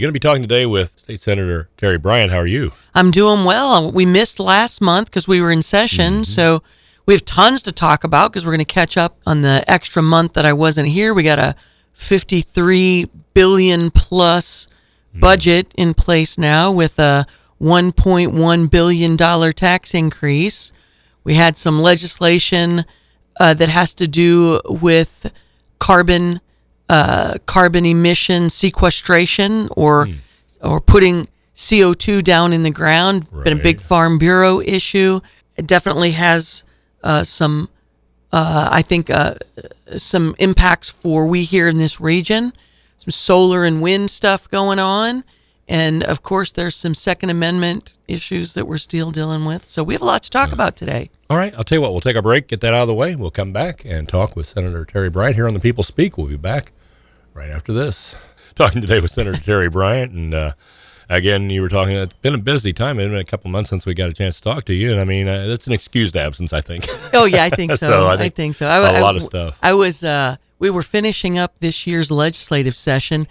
You're going to be talking today with State Senator Terry Bryant. How are you? I'm doing well. We missed last month because we were in session, so we have tons to talk about because we're going to catch up on the extra month that I wasn't here. We got a $53 billion plus budget in place now with a $1.1 billion tax increase. We had some legislation that has to do with carbon emission sequestration or putting CO2 down in the ground. Right. Been a big Farm Bureau issue. It definitely has some impacts for we here in this region. Some solar and wind stuff going on. And, of course, there's some Second Amendment issues that we're still dealing with. So we have a lot to talk about today. All right. I'll tell you what. We'll take a break, get that out of the way. We'll come back and talk with Senator Terry Bryant here on The People Speak. We'll be back right after this. Talking today with Senator Terry Bryant. And, again, you were talking, it's been a busy time. It's been a couple months since we got a chance to talk to you. And, I mean, that's an excused absence, I think. Oh, yeah, I think so. I think so. A lot of stuff. We were finishing up this year's legislative session.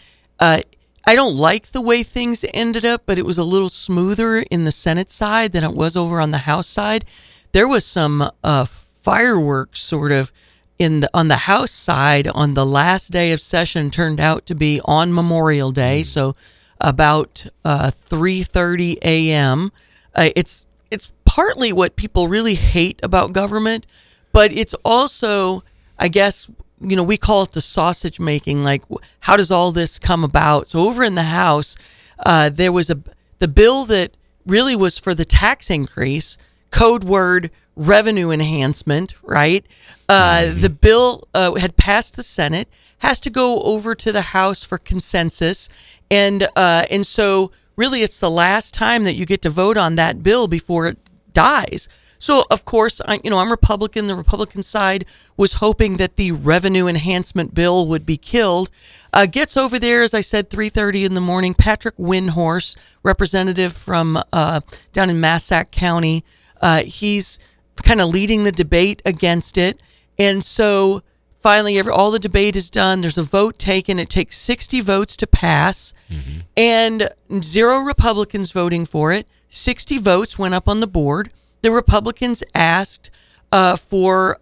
I don't like the way things ended up, but it was a little smoother in the Senate side than it was over on the House side. There was some fireworks sort of on the House side on the last day of session. Turned out to be on Memorial Day, so about 3:30 a.m. It's partly what people really hate about government, but it's also, I guess, we call it the sausage making. Like, how does all this come about? So over in the House, there was the bill that really was for the tax increase, code word revenue enhancement, right? The bill had passed the Senate, has to go over to the House for consensus, and so really it's the last time that you get to vote on that bill before it dies. So, of course, I'm Republican. The Republican side was hoping that the revenue enhancement bill would be killed. Gets over there, as I said, 3:30 in the morning. Patrick Windhorse, representative from down in Massac County, he's kind of leading the debate against it. And so finally, all the debate is done. There's a vote taken. It takes 60 votes to pass, and 0 Republicans voting for it. 60 votes went up on the board. The Republicans asked for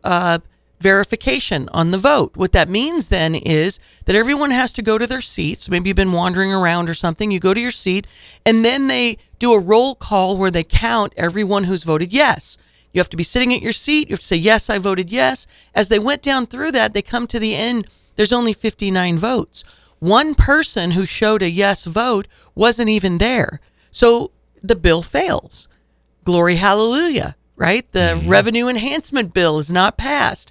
verification on the vote. What that means then is that everyone has to go to their seats. Maybe you've been wandering around or something. You go to your seat, and then they do a roll call where they count everyone who's voted yes. You have to be sitting at your seat. You have to say, yes, I voted yes. As they went down through that, they come to the end. There's only 59 votes. One person who showed a yes vote wasn't even there. So the bill fails. Glory hallelujah, right? The revenue enhancement bill is not passed.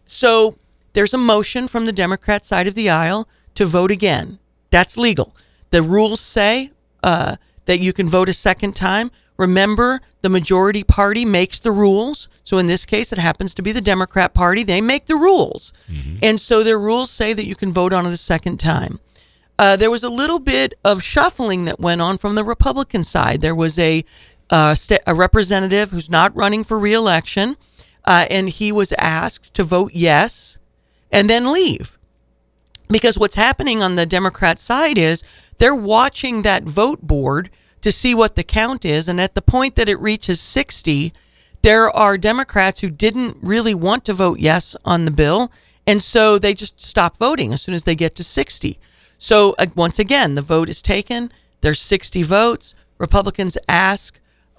So there's a motion from the Democrat side of the aisle to vote again. That's legal. The rules say that you can vote a second time. Remember, the majority party makes the rules. So in this case, it happens to be the Democrat Party. They make the rules. And so their rules say that you can vote on it a second time. There was a little bit of shuffling that went on from the Republican side. There was a representative who's not running for re-election, and he was asked to vote yes and then leave. Because what's happening on the Democrat side is they're watching that vote board to see what the count is, and at the point that it reaches 60, there are Democrats who didn't really want to vote yes on the bill, and so they just stop voting as soon as they get to 60. So once again, the vote is taken. There's 60 votes. Republicans ask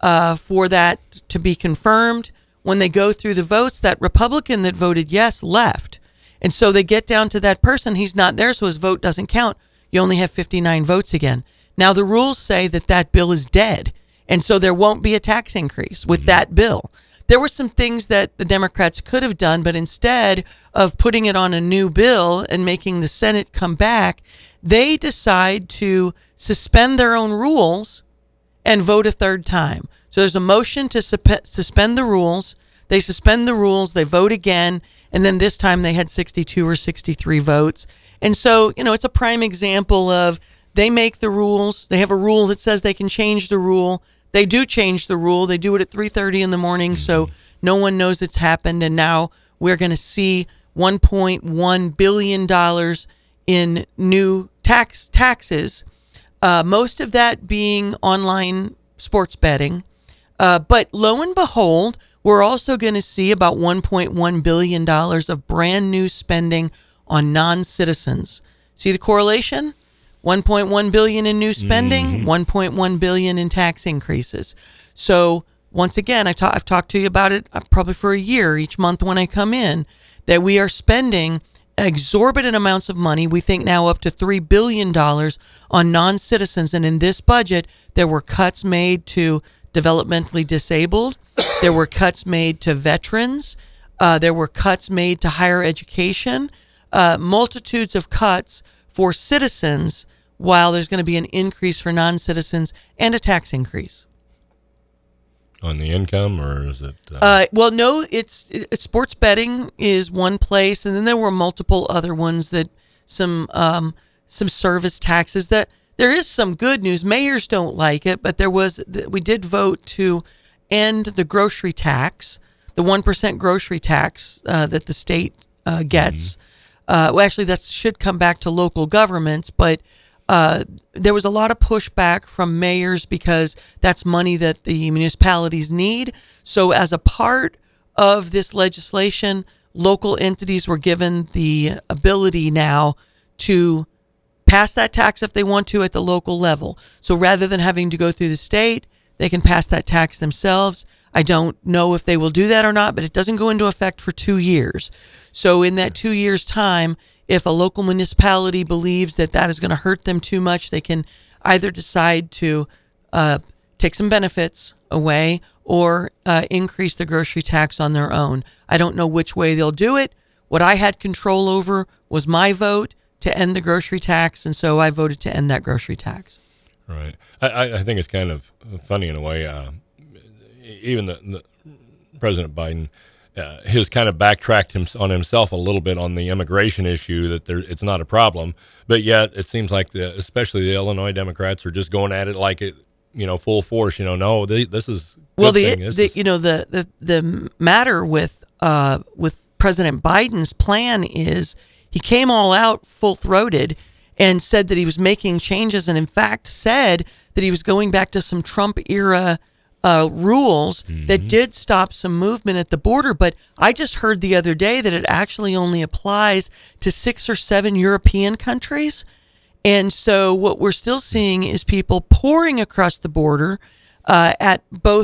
for that to be confirmed. When they go through the votes, that Republican that voted yes left. And so they get down to that person. He's not there, so his vote doesn't count. You only have 59 votes again. Now, the rules say that that bill is dead, and so there won't be a tax increase with that bill. There were some things that the Democrats could have done, but instead of putting it on a new bill and making the Senate come back, they decide to suspend their own rules and vote a third time. So there's a motion to suspend the rules. They suspend the rules, they vote again, and then this time they had 62 or 63 votes. And so, it's a prime example of they make the rules. They have a rule that says they can change the rule. They do change the rule. They do it at 3:30 in the morning, so no one knows it's happened. And now we're going to see $1.1 billion in new taxes Most of that being online sports betting. But lo and behold, we're also going to see about $1.1 billion of brand new spending on non-citizens. See the correlation? 1.1 billion in new spending, 1.1 billion in tax increases. So once again, I've talked to you about it probably for a year each month when I come in, that we are spending exorbitant amounts of money. We think now up to $3 billion on non-citizens. And in this budget, there were cuts made to developmentally disabled. There were cuts made to veterans. There were cuts made to higher education. Multitudes of cuts for citizens, while there's going to be an increase for non-citizens and a tax increase. On the income, or is it? Well, no, it's sports betting is one place, and then there were multiple other ones that some service taxes. That there is some good news. Mayors don't like it, but we did vote to end the grocery tax, the 1% grocery tax that the state gets. Well, actually, that should come back to local governments, but there was a lot of pushback from mayors because that's money that the municipalities need. So as a part of this legislation, local entities were given the ability now to pass that tax if they want to at the local level. So rather than having to go through the state, they can pass that tax themselves. I don't know if they will do that or not, but it doesn't go into effect for 2 years. So in that 2 years' time, if a local municipality believes that that is going to hurt them too much, they can either decide to take some benefits away or increase the grocery tax on their own. I don't know which way they'll do it. What I had control over was my vote to end the grocery tax, and so I voted to end that grocery tax. Right. I think it's kind of funny in a way. Even the President Biden has kind of backtracked on himself a little bit on the immigration issue, that it's not a problem, but yet it seems like especially the Illinois Democrats are just going at it like it, full force. No, this is well. The matter with President Biden's plan is he came all out full-throated and said that he was making changes, and in fact said that he was going back to some Trump era rules that did stop some movement at the border. But I just heard the other day that it actually only applies to 6 or 7 European countries. And so what we're still seeing is people pouring across the border at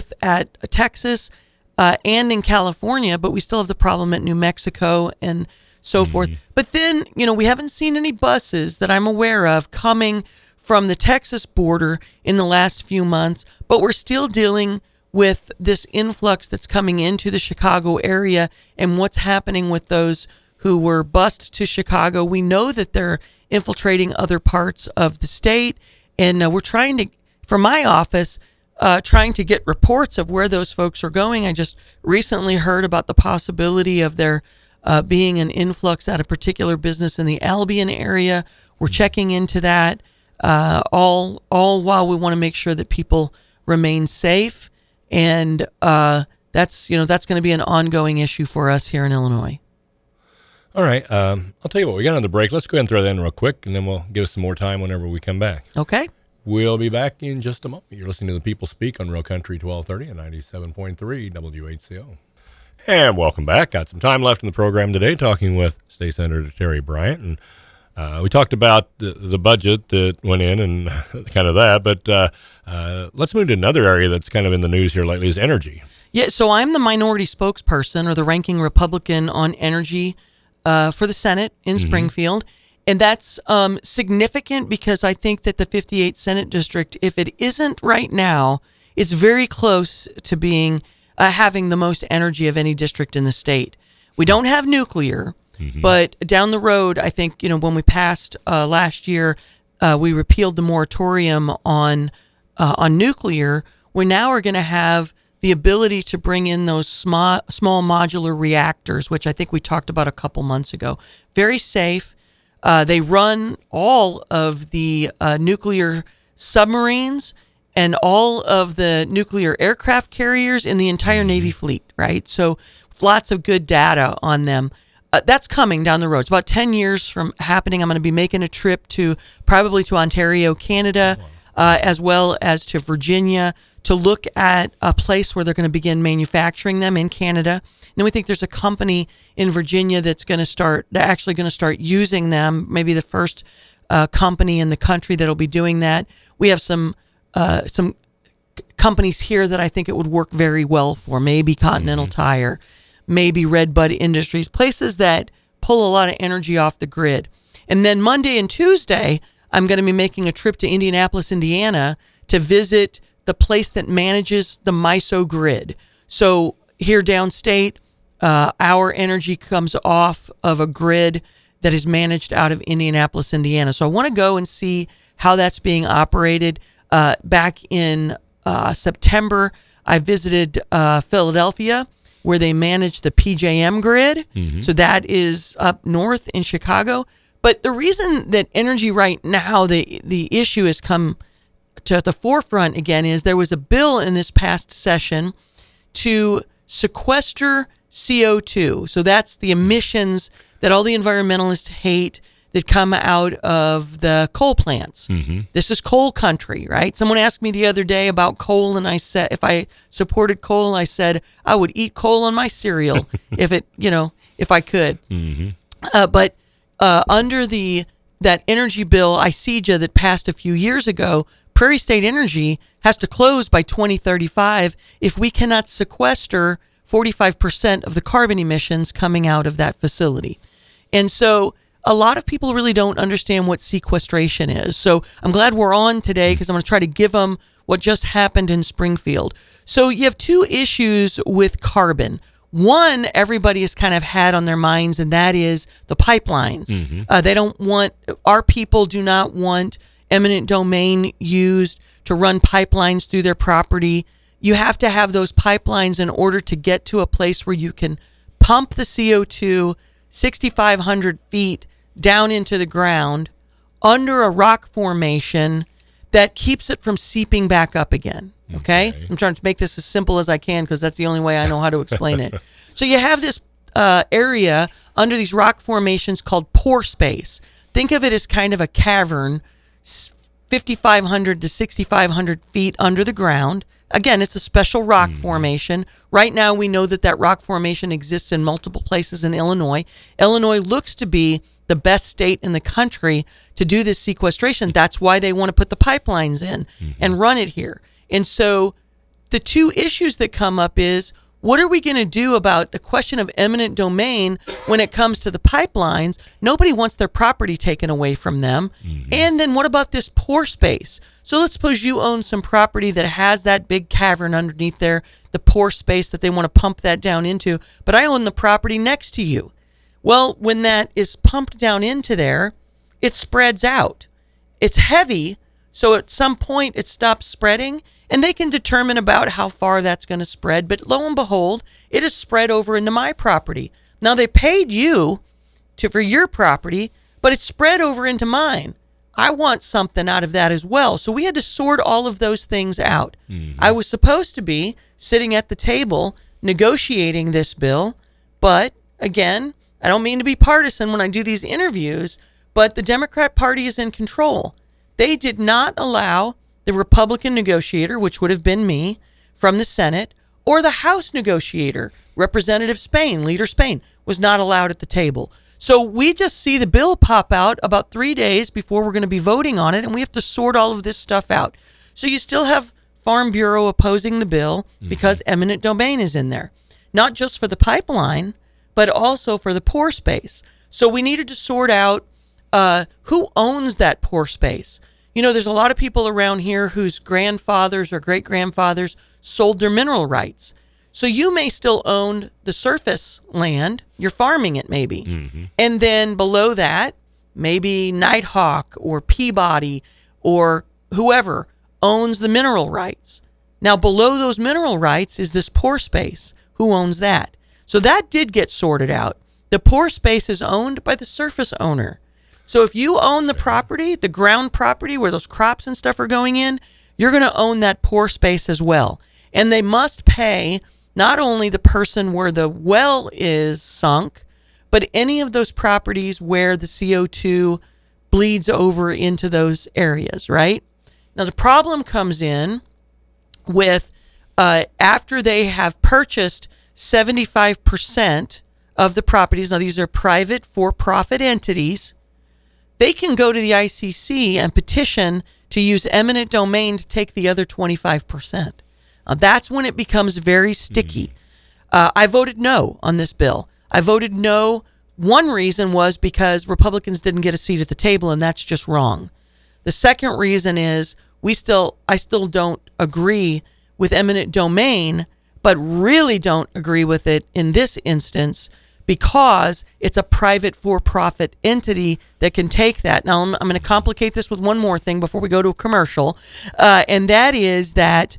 Texas and in California, but we still have the problem at New Mexico and so forth. But then, we haven't seen any buses that I'm aware of coming from the Texas border in the last few months, but we're still dealing with this influx that's coming into the Chicago area and what's happening with those who were bused to Chicago. We know that they're infiltrating other parts of the state, and we're trying to, from my office, trying to get reports of where those folks are going. I just recently heard about the possibility of there being an influx at a particular business in the Albion area. We're checking into that. All while we want to make sure that people remain safe, and that's going to be an ongoing issue for us here in Illinois. All right, I'll tell you what, we got another break. Let's go ahead and throw that in real quick, and then we'll give us some more time whenever we come back. Okay. We'll be back in just a moment. You're listening to the People Speak on Real Country 1230 and 97.3 WHCO. And welcome back. Got some time left in the program today, talking with State Senator Terry Bryant, and we talked about the budget that went in and kind of that, but let's move to another area that's kind of in the news here lately is energy. Yeah, so I'm the minority spokesperson or the ranking Republican on energy for the Senate in Springfield, and that's significant because I think that the 58th Senate District, if it isn't right now, it's very close to being having the most energy of any district in the state. We don't have nuclear. But down the road, I think, when we passed last year, we repealed the moratorium on nuclear. We now are going to have the ability to bring in those small modular reactors, which I think we talked about a couple months ago. Very safe. They run all of the nuclear submarines and all of the nuclear aircraft carriers in the entire Navy fleet, right? So lots of good data on them. That's coming down the road. It's about 10 years from happening. I'm going to be making a trip probably to Ontario, Canada, as well as to Virginia, to look at a place where they're going to begin manufacturing them in Canada. And then we think there's a company in Virginia that's actually going to start using them, maybe the first company in the country that'll be doing that. We have some companies here that I think it would work very well for, maybe Continental Tire, maybe Red Bud Industries, places that pull a lot of energy off the grid. And then Monday and Tuesday, I'm going to be making a trip to Indianapolis, Indiana, to visit the place that manages the MISO grid. So here downstate, our energy comes off of a grid that is managed out of Indianapolis, Indiana. So I want to go and see how that's being operated. Back in September, I visited Philadelphia, where they manage the PJM grid. So that is up north in Chicago. But the reason that energy right now, the issue has come to the forefront again, is there was a bill in this past session to sequester CO2. So that's the emissions that all the environmentalists hate that come out of the coal plants. This is coal country, right? Someone asked me the other day about coal, and I said, if I supported coal, I said I would eat coal on my cereal if I could. But under that energy bill, ICEJA, that passed a few years ago, Prairie State Energy has to close by 2035 if we cannot sequester 45% of the carbon emissions coming out of that facility. And so a lot of people really don't understand what sequestration is. So I'm glad we're on today, because I'm going to try to give them what just happened in Springfield. So you have two issues with carbon. One, everybody has kind of had on their minds, and that is the pipelines. Our people do not want eminent domain used to run pipelines through their property. You have to have those pipelines in order to get to a place where you can pump the CO2 6,500 feet down into the ground under a rock formation that keeps it from seeping back up again. Okay? I'm trying to make this as simple as I can, because that's the only way I know how to explain it. So you have this area under these rock formations called pore space. Think of it as kind of a cavern, 5,500 to 6,500 feet under the ground. Again, it's a special rock formation. Right now, we know that rock formation exists in multiple places in Illinois. Illinois looks to be the best state in the country to do this sequestration. That's why they want to put the pipelines in and run it here. And so the two issues that come up is, what are we going to do about the question of eminent domain when it comes to the pipelines? Nobody wants their property taken away from them. And then what about this pore space? So let's suppose you own some property that has that big cavern underneath there, the pore space that they want to pump that down into, but I own the property next to you. Well, when that is pumped down into there, it spreads out. It's heavy, so at some point it stops spreading, and they can determine about how far that's going to spread. But lo and behold, it is spread over into my property. Now, they paid you for your property, but it's spread over into mine. I want something out of that as well. So we had to sort all of those things out. I was supposed to be sitting at the table negotiating this bill, but again, I don't mean to be partisan when I do these interviews, but the Democrat Party is in control. They did not allow the Republican negotiator, which would have been me, from the Senate, or the House negotiator, Representative Spain, Leader Spain, was not allowed at the table. So we just see the bill pop out about 3 days before we're going to be voting on it, and we have to sort all of this stuff out. So you still have Farm Bureau opposing the bill because eminent domain is in there, not just for the pipeline, but also for the pore space. So we needed to sort out who owns that pore space. You know, there's a lot of people around here whose grandfathers or great-grandfathers sold their mineral rights. So you may still own the surface land. You're farming it maybe. And then below that, maybe Nighthawk or Peabody or whoever owns the mineral rights. Now, below those mineral rights is this pore space. Who owns that? So that did get sorted out. The pore space is owned by the surface owner. So if you own the property, the ground property where those crops and stuff are going in, you're going to own that pore space as well. And they must pay not only the person where the well is sunk, but any of those properties where the CO2 bleeds over into those areas, right? Now, the problem comes in with after they have purchased 75% of the properties. Now, these are private for-profit entities. They can go to the ICC and petition to use eminent domain to take the other 25%. Now, that's when it becomes very sticky. I voted no on this bill. I voted no. One reason was because Republicans didn't get a seat at the table, and that's just wrong. The second reason is I still don't agree with eminent domain, but really don't agree with it in this instance because it's a private for-profit entity that can take that. Now, I'm going to complicate this with one more thing before we go to a commercial, and that is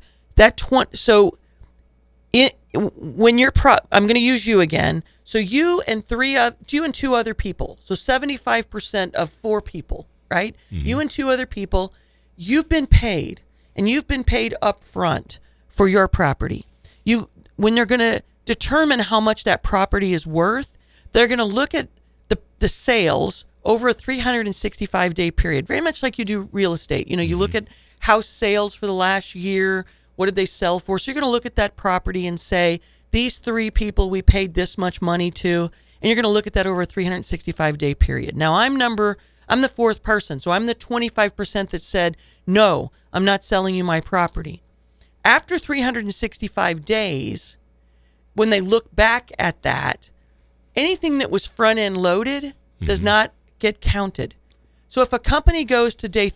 when you're I'm going to use you again. So you and two other people. So 75% of 4 people, right? Mm-hmm. You and 2 other people. You've been paid, and you've been paid up front for your property. When they're going to determine how much that property is worth, they're going to look at the sales over a 365-day period, very much like you do real estate. You look at house sales for the last year. What did they sell for? So you're going to look at that property and say, these 3 people we paid this much money to, and you're going to look at that over a 365-day period. Now, I'm the 4th person, so I'm the 25% that said, no, I'm not selling you my property. After 365 days, when they look back at that, anything that was front-end loaded does not get counted. So if a company goes to day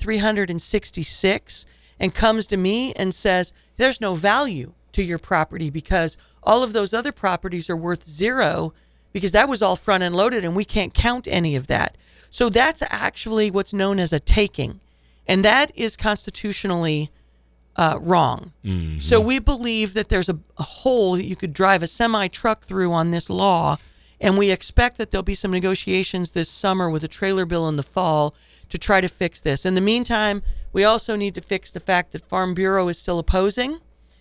366 and comes to me and says, there's no value to your property because all of those other properties are worth 0 because that was all front-end loaded and we can't count any of that. So that's actually what's known as a taking, and that is constitutionally wrong. Mm-hmm. So we believe that there's a hole that you could drive a semi-truck through on this law, and we expect that there'll be some negotiations this summer with a trailer bill in the fall to try to fix this. In the meantime, we also need to fix the fact that Farm Bureau is still opposing,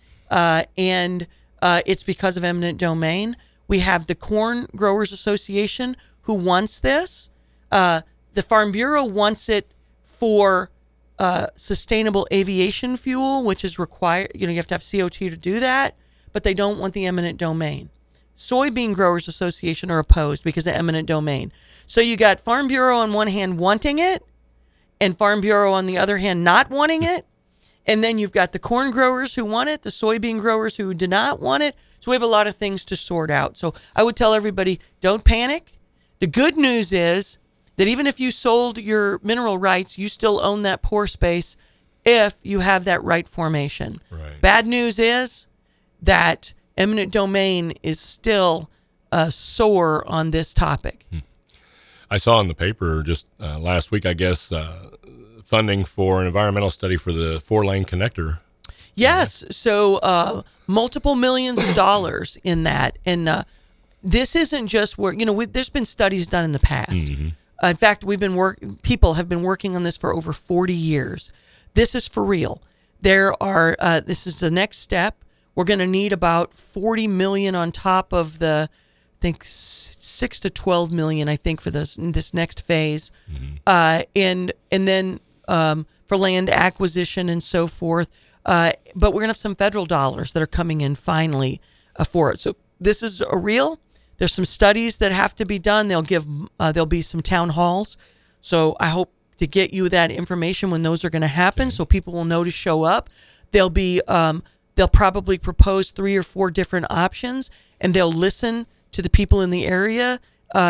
and it's because of eminent domain. We have the Corn Growers Association who wants this. The Farm Bureau wants it for sustainable aviation fuel, which is required. You have to have CO2 to do that, but they don't want the eminent domain. Soybean Growers Association are opposed because of eminent domain. So you got Farm Bureau on one hand wanting it, and Farm Bureau on the other hand not wanting it. And then you've got the corn growers who want it, the soybean growers who do not want it. So we have a lot of things to sort out. So I would tell everybody, don't panic. The good news is that even if you sold your mineral rights, you still own that pore space if you have that right formation. Right. Bad news is that eminent domain is still sore on this topic. I saw in the paper just last week, I guess, funding for an environmental study for the 4-lane connector. Yes, so multiple millions of dollars in that. And this isn't just where, there's been studies done in the past. Mm-hmm. In fact, people have been working on this for over 40 years. This is for real. This is the next step. We're going to need about 40 million on top of the, I think 6 to 12 million, I think, for this next phase. Mm-hmm. And then for land acquisition and so forth. But we're going to have some federal dollars that are coming in finally for it. So this is a real. There's some studies that have to be done. There'll be some town halls. So I hope to get you that information when those are going to happen, so people will know to show up. They'll probably propose 3 or 4 different options, and they'll listen to the people in the area.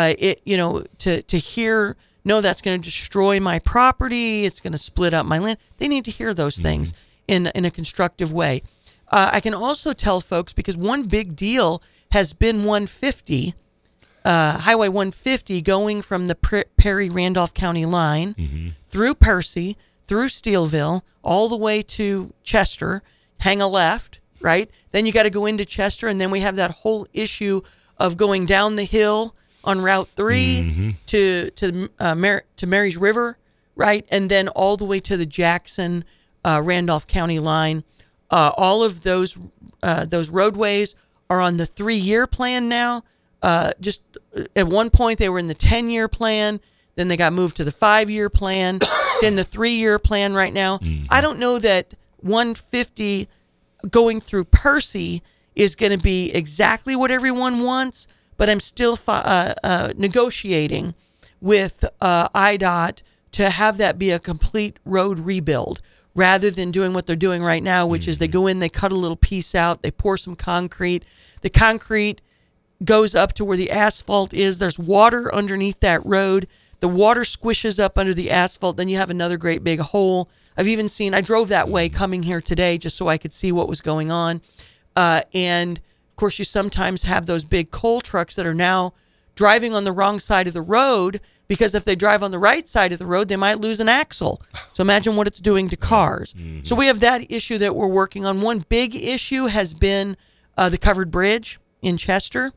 To hear, no, that's going to destroy my property. It's going to split up my land. They need to hear those things in a constructive way. I can also tell folks, because one big deal has been 150, Highway 150, going from the Perry-Randolph County line through Percy, through Steelville, all the way to Chester, hang a left, right? Then you got to go into Chester, and then we have that whole issue of going down the hill on Route 3 to Mary's River, right? And then all the way to the Jackson, Randolph County line. All of those roadways are on the 3-year plan now. just at one point they were in the 10-year plan, then they got moved to the 5-year plan. It's in the 3-year plan right now. I don't know that 150 going through Percy is going to be exactly what everyone wants, but I'm still negotiating with IDOT to have that be a complete road rebuild rather than doing what they're doing right now, which is they go in, they cut a little piece out, they pour some concrete. The concrete goes up to where the asphalt is. There's water underneath that road. The water squishes up under the asphalt. Then you have another great big hole. I drove that way coming here today just so I could see what was going on. And of course, you sometimes have those big coal trucks that are now driving on the wrong side of the road, because if they drive on the right side of the road, they might lose an axle. So imagine what it's doing to cars. So we have that issue that we're working on. One big issue has been the covered bridge in Chester.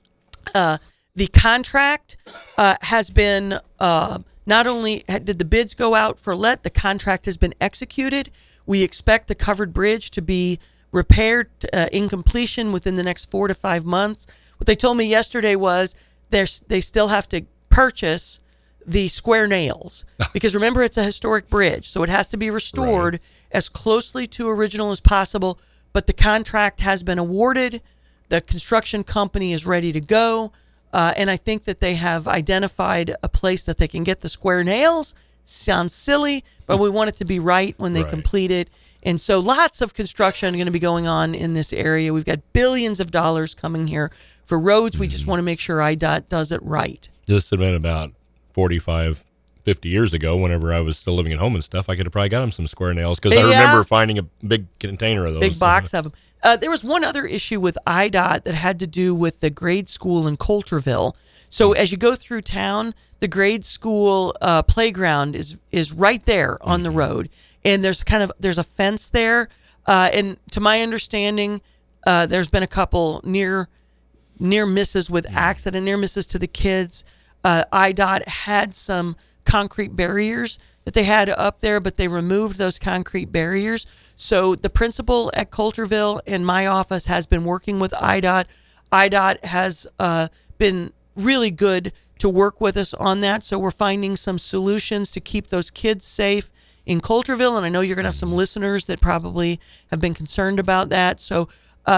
The contract has been, not only did the bids go out for let, the contract has been executed. We expect the covered bridge to be repaired in completion within the next 4 to 5 months. What they told me yesterday was they still have to purchase the square nails, because remember, it's a historic bridge, so it has to be restored as closely to original as possible. But the contract has been awarded. The construction company is ready to go. And I think that they have identified a place that they can get the square nails. Sounds silly, but we want it to be right when they complete it. And so lots of construction going to be going on in this area. We've got billions of dollars coming here for roads. We just want to make sure IDOT does it right. This had been about 45, 50 years ago, whenever I was still living at home and stuff. I could have probably got them some square nails, because I remember finding a big container of those. Big box of them. There was one other issue with IDOT that had to do with the grade school in Coulterville. So as you go through town, the grade school playground is right there on the road, and there's a fence there. And to my understanding, there's been a couple near misses with near misses to the kids. IDOT had some concrete barriers that they had up there, but they removed those concrete barriers. So the principal at Coulterville and my office has been working with IDOT. IDOT has been really good to work with us on that. So we're finding some solutions to keep those kids safe in Coulterville. And I know you're going to have some listeners that probably have been concerned about that. So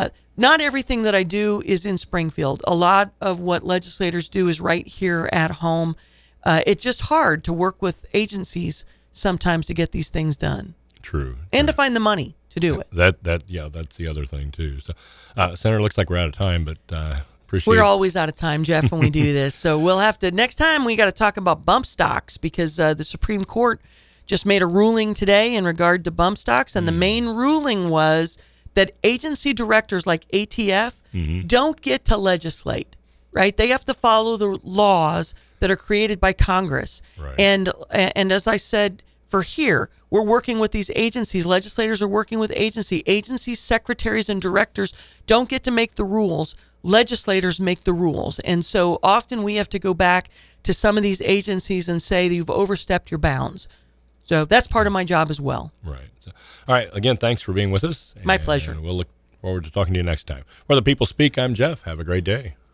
not everything that I do is in Springfield. A lot of what legislators do is right here at home. It's just hard to work with agencies sometimes to get these things done. True. And to find the money to do it. That's the other thing too. So, Senator, looks like we're out of time, but appreciate. We're always out of time, Jeff, when we do this. So we'll have to next time. We got to talk about bump stocks, because the Supreme Court just made a ruling today in regard to bump stocks, and the main ruling was that agency directors like ATF don't get to legislate. Right? They have to follow the laws that are created by Congress. Right. And as I said, for here, we're working with these agencies. Legislators are working with agencies, secretaries, and directors don't get to make the rules. Legislators make the rules. And so often we have to go back to some of these agencies and say that you've overstepped your bounds. So that's part of my job as well. Right. So, all right. Again, thanks for being with us. My pleasure. We'll look forward to talking to you next time. Where the People Speak, I'm Jeff. Have a great day.